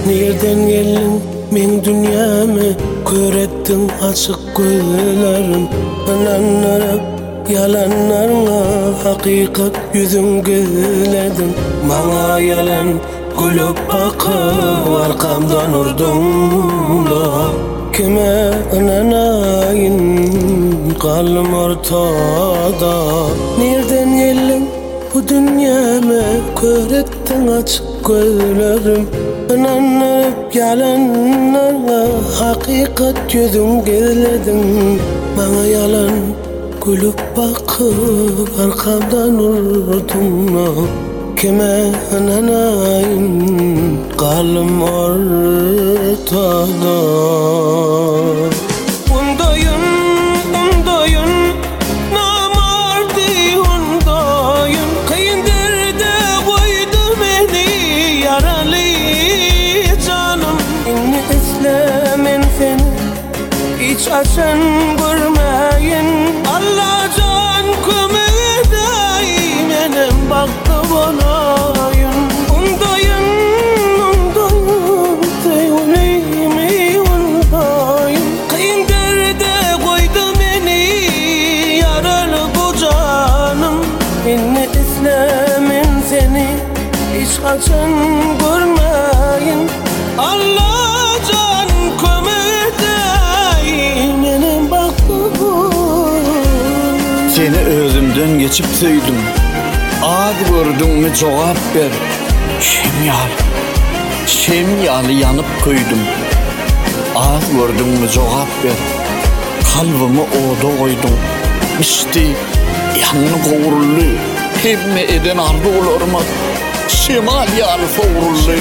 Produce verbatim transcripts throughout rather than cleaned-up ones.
Nereden geldin men dünyamı körettin açık gözlerim. Ananlara yalanlarına hakikat yüzün gizledin. Bana yalan gülüp bakıp arkamdan urdun da kime ananayın kalım ortada. Nereden geldin bu dünyama körettin açık gözlerim. Ananıp yalanlarla hakikat yüzün gizledin. Bana yalan gülüp bakıp arkamdan urdun. Kime ananayın kalım ortada. Undayın, undayın, namardi undayın. Kıyındır da koydu beni yaralı canım. İnni İslam'ın seni hiç açan görmeyin. Allah can kömedeyim enem baktı bana. Undayın, undayın, sevuleyimi undayın. Kıyındır da koydu beni yaralı bu canım. İnni İslam'ın seni hiç açan görmeyin. Allah can kömedeyim enem baktı bana. Seni özümden geçip söydüm. Ad gördün mü cevap ver. Şemyal, şemyalı yanıp koydum. Ad gördün mü cevap ver. Kalbimi oda koydum. İşte yanını kovurlu. Hemme eden ardı olurma. Şemal yalı soğurlu.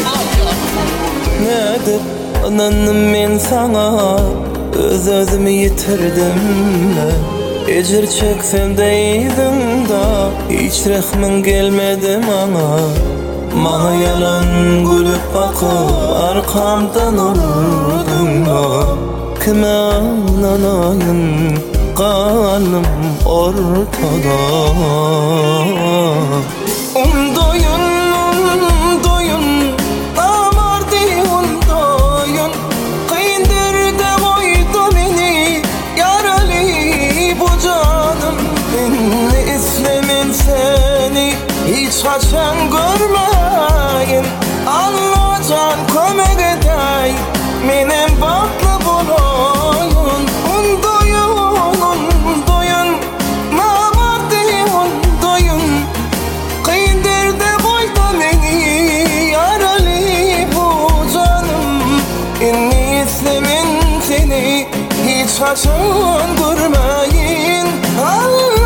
Nedir ananım men sana öz özümü yitirdim. Ecir çeksem deydin da hiç rehmin gelmedi bana. Bana yalan gülüp bakıp arkamdan urdun da kime ananayın kalım ortada. Undayın, undayın, amardi undayın. Kıyındır da koydu beni yaralı bu canım. İnni İslam'ın seni hiç açan görmeyin. Allah can kömek edey menem baklı bulayın. Undayın, undayın, namardi undayın. Kıyındır da koydu beni yaralı bu canım. İnni İslam'ın seni hiç açan görmeyin. Allah